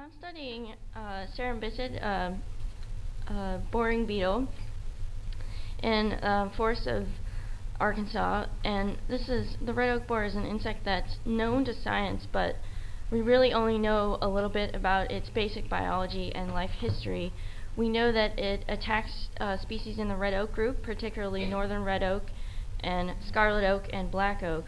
I'm studying Cerambycid, boring beetle, in forests of Arkansas, and the red oak borer is an insect that's known to science, but we really only know a little bit about its basic biology and life history. We know that it attacks species in the red oak group, particularly northern red oak and scarlet oak and black oak.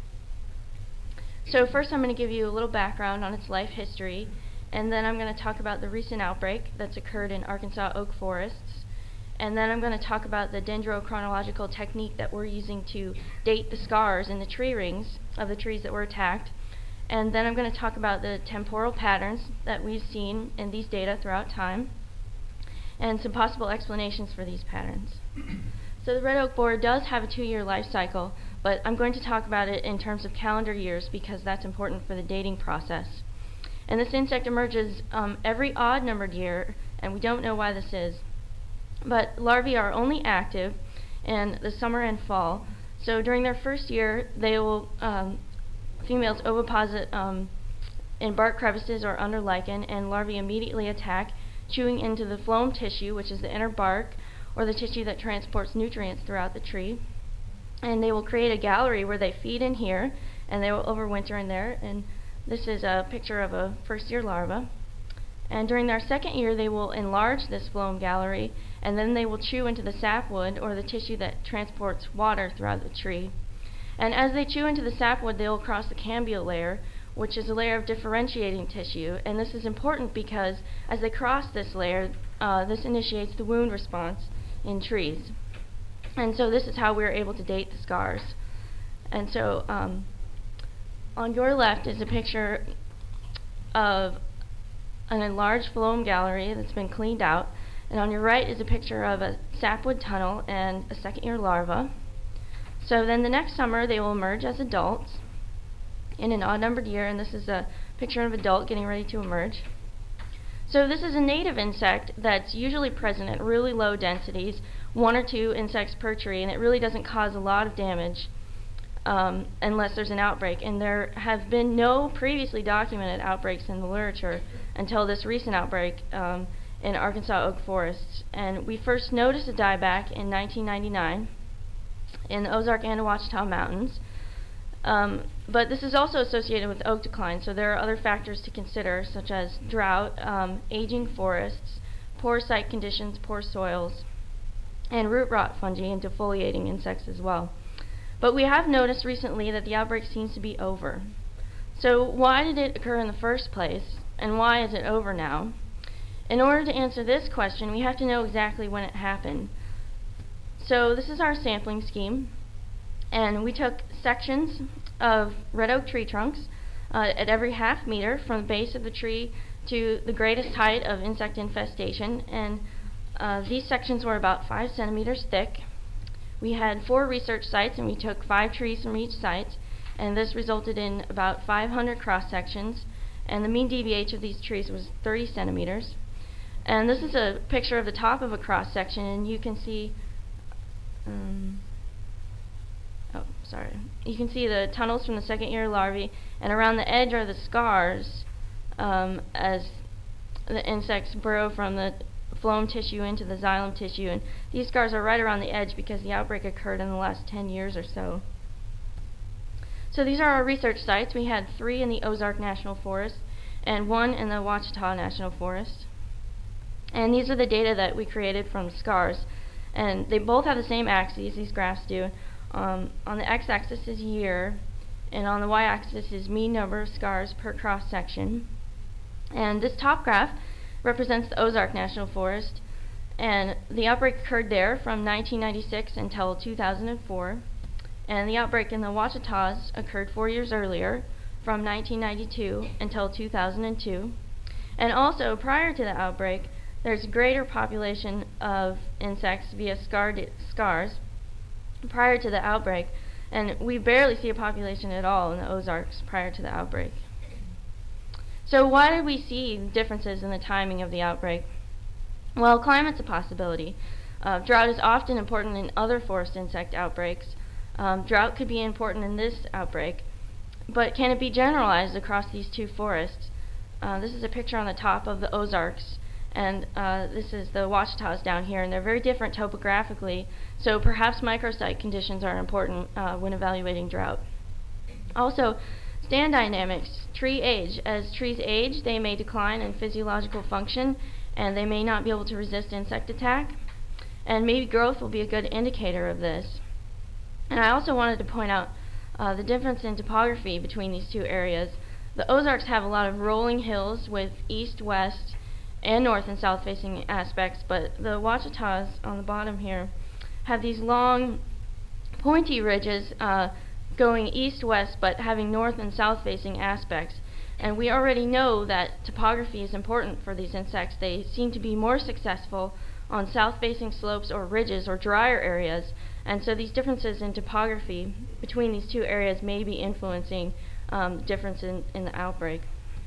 So first I'm going to give you a little background on its life history, and then I'm going to talk about the recent outbreak that's occurred in Arkansas oak forests, and then I'm going to talk about the dendrochronological technique that we're using to date the scars in the tree rings of the trees that were attacked, and then I'm going to talk about the temporal patterns that we've seen in these data throughout time, and some possible explanations for these patterns. So the red oak borer does have a 2-year life cycle, but I'm going to talk about it in terms of calendar years because that's important for the dating process. And this insect emerges every odd-numbered year, and we don't know why this is. But larvae are only active in the summer and fall. So during their first year, they will females oviposit in bark crevices or under lichen, and larvae immediately attack, chewing into the phloem tissue, which is the inner bark, or the tissue that transports nutrients throughout the tree. And they will create a gallery where they feed in here, and they will overwinter in there. And this is a picture of a first-year larva. And during their second year, they will enlarge this phloem gallery, and then they will chew into the sapwood, or the tissue that transports water throughout the tree. And as they chew into the sapwood, they will cross the cambial layer, which is a layer of differentiating tissue. And this is important because as they cross this layer, this initiates the wound response in trees. And so this is how we're able to date the scars. And so on your left is a picture of an enlarged phloem gallery that's been cleaned out, and on your right is a picture of a sapwood tunnel and a second-year larva. So then the next summer they will emerge as adults in an odd-numbered year, and this is a picture of an adult getting ready to emerge. So this is a native insect that's usually present at really low densities, 1 or 2 insects per tree, and it really doesn't cause a lot of damage unless there's an outbreak. And there have been no previously documented outbreaks in the literature until this recent outbreak in Arkansas oak forests. And we first noticed a dieback in 1999 in the Ozark and Ouachita Mountains. But this is also associated with oak decline, so there are other factors to consider, such as drought, aging forests, poor site conditions, poor soils, and root rot fungi and defoliating insects as well. But we have noticed recently that the outbreak seems to be over. So why did it occur in the first place, and why is it over now? In order to answer this question, we have to know exactly when it happened. So this is our sampling scheme, and we took sections of red oak tree trunks at every half meter from the base of the tree to the greatest height of insect infestation, and these sections were about 5 centimeters thick. We had 4 research sites, and we took 5 trees from each site, and this resulted in about 500 cross sections, and the mean DBH of these trees was 30 centimeters. And this is a picture of the top of a cross section, and you can see you can see the tunnels from the second-year larvae, and around the edge are the scars as the insects burrow from the phloem tissue into the xylem tissue, and these scars are right around the edge because the outbreak occurred in the last 10 years or so. So these are our research sites. We had 3 in the Ozark National Forest and 1 in the Ouachita National Forest. And these are the data that we created from scars. And they both have the same axes, these graphs do. On the x-axis is year, and on the y-axis is mean number of scars per cross-section. And this top graph represents the Ozark National Forest, and the outbreak occurred there from 1996 until 2004. And the outbreak in the Ouachitas occurred 4 years earlier, from 1992 until 2002. And also, prior to the outbreak, there's a greater population of insects via scars prior to the outbreak, and we barely see a population at all in the Ozarks prior to the outbreak. So why did we see differences in the timing of the outbreak? Well, climate's a possibility. Drought is often important in other forest insect outbreaks. Drought could be important in this outbreak, but can it be generalized across these 2 forests? This is a picture on the top of the Ozarks, and this is the Ouachitas down here, and they're very different topographically, so perhaps microsite conditions are important when evaluating drought. Also, stand dynamics, tree age. As trees age, they may decline in physiological function, and they may not be able to resist insect attack, and maybe growth will be a good indicator of this. And I also wanted to point out the difference in topography between these two areas. The Ozarks have a lot of rolling hills with east, west, and north and south facing aspects, but the Ouachitas on the bottom here have these long pointy ridges going east-west but having north and south facing aspects. And we already know that topography is important for these insects. They seem to be more successful on south-facing slopes or ridges or drier areas, and so these differences in topography between these two areas may be influencing the difference in the outbreak.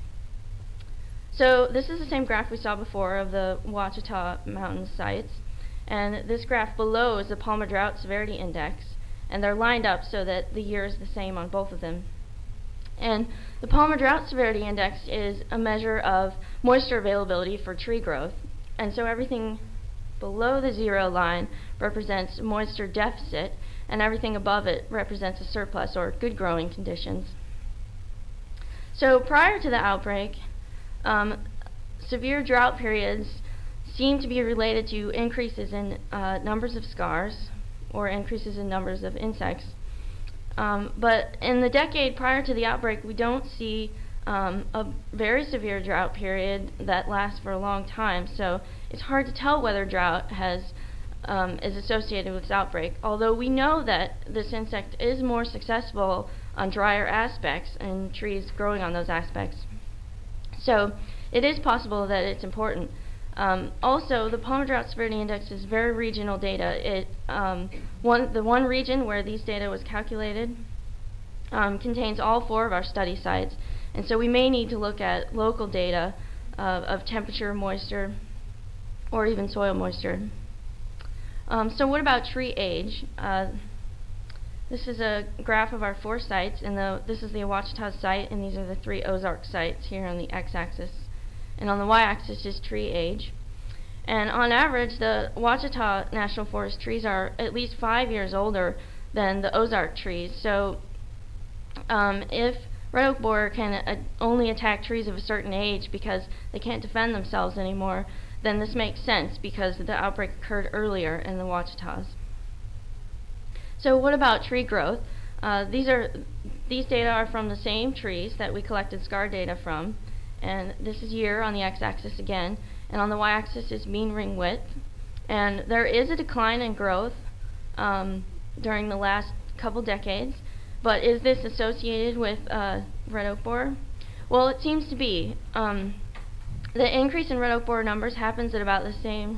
So this is the same graph we saw before of the Ouachita Mountain sites, and this graph below is the Palmer Drought Severity Index, and they're lined up so that the year is the same on both of them. And the Palmer Drought Severity Index is a measure of moisture availability for tree growth, and so everything below the 0 line represents moisture deficit, and everything above it represents a surplus or good growing conditions. So prior to the outbreak, severe drought periods seem to be related to increases in numbers of scars or increases in numbers of insects. But in the decade prior to the outbreak, we don't see a very severe drought period that lasts for a long time, so it's hard to tell whether drought is associated with this outbreak, although we know that this insect is more successful on drier aspects and trees growing on those aspects. So it is possible that it's important. Also, the Palmer Drought Severity Index is very regional data. The one region where these data was calculated contains all 4 of our study sites, and so we may need to look at local data of temperature, moisture, or even soil moisture. So what about tree age? This is a graph of our 4 sites, and this is the Ouachita site, and these are the 3 Ozark sites here on the x-axis. And on the y-axis is tree age. And on average, the Ouachita National Forest trees are at least 5 years older than the Ozark trees. So if red oak borer can only attack trees of a certain age because they can't defend themselves anymore, then this makes sense because the outbreak occurred earlier in the Ouachitas. So what about tree growth? These data are from the same trees that we collected scar data from, and this is year on the x-axis again, and on the y-axis is mean ring width. And there is a decline in growth during the last couple decades, but is this associated with red oak borer? Well, it seems to be. The increase in red oak borer numbers happens at about the same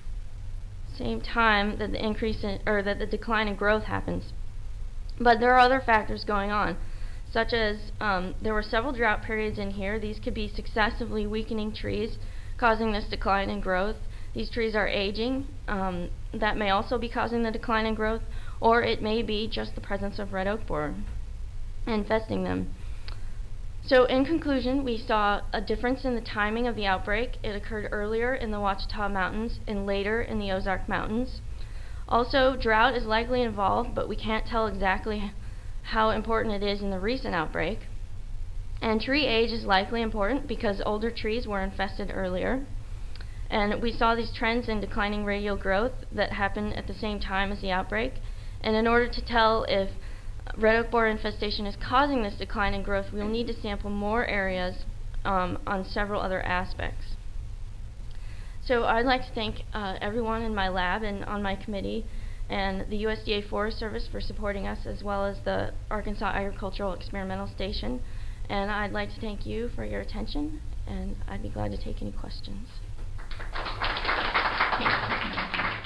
time that the decline in growth happens. But there are other factors going on, such as there were several drought periods in here. These could be successively weakening trees causing this decline in growth. These trees are aging. That may also be causing the decline in growth, or it may be just the presence of red oak borer infesting them. So in conclusion, we saw a difference in the timing of the outbreak. It occurred earlier in the Ouachita Mountains and later in the Ozark Mountains. Also, drought is likely involved, but we can't tell exactly how important it is in the recent outbreak. And tree age is likely important because older trees were infested earlier. And we saw these trends in declining radial growth that happened at the same time as the outbreak. And in order to tell if red oak borer infestation is causing this decline in growth, we'll need to sample more areas on several other aspects. So I'd like to thank everyone in my lab and on my committee, and the USDA Forest Service for supporting us, as well as the Arkansas Agricultural Experimental Station. And I'd like to thank you for your attention, and I'd be glad to take any questions.